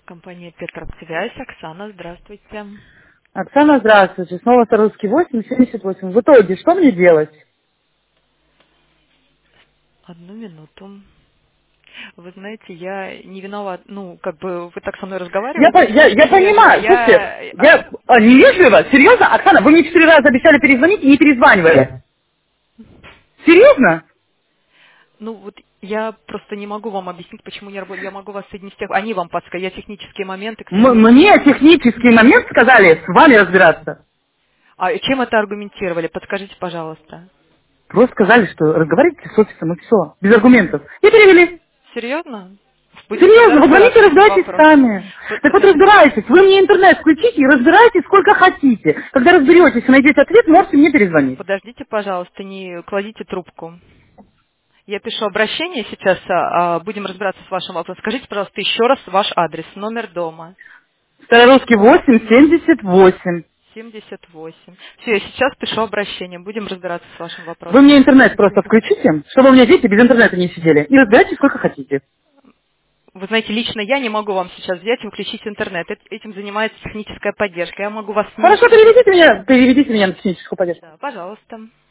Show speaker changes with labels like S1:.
S1: Компания Петроптвязь. Оксана, здравствуйте.
S2: Оксана, здравствуйте. Снова Саровский 878. В итоге, что мне делать?
S1: Одну минуту. Вы знаете, я не виноват, как бы вы так со мной разговариваете,
S2: Я
S1: немножко невежливо.
S2: понимаю. Слушайте, невежливо? Серьезно? Оксана, вы мне 4 раза обещали перезвонить и не перезванивали. Серьезно?
S1: Я просто не могу вам объяснить, почему не работаю. Я могу вас соединить с тех... Они вам подскажут. Я технические моменты, к
S2: Мне
S1: сожалению.
S2: технический момент сказали с вами разбираться.
S1: А чем это аргументировали? Подскажите, пожалуйста.
S2: Просто сказали, что разговаривайте с офисом и все. Без аргументов. И перевели.
S1: Серьезно? Будем тогда
S2: Серьезно, вы звоните,
S1: разбираться с этим
S2: разбирайтесь
S1: вопросом.
S2: сами. Так вот
S1: Подождите.
S2: разбирайтесь. Вы мне интернет включите и разбирайтесь сколько хотите. Когда разберетесь и найдете ответ, можете мне перезвонить.
S1: Подождите, пожалуйста, не кладите трубку. Я пишу обращение сейчас, будем разбираться с вашим вопросом. Скажите, пожалуйста, еще раз ваш адрес, номер дома.
S2: Старорусский 878.
S1: 78. Все, я сейчас пишу обращение, будем разбираться с вашим
S2: Вы мне
S1: вопросом.
S2: интернет просто включите, чтобы у меня дети без интернета не сидели. И разбирайтесь сколько хотите.
S1: Вы знаете, лично я не могу вам сейчас взять и включить интернет. Этим занимается техническая поддержка. Я могу вас не
S2: Хорошо,
S1: включить.
S2: переведите меня на техническую поддержку.
S1: Да, пожалуйста.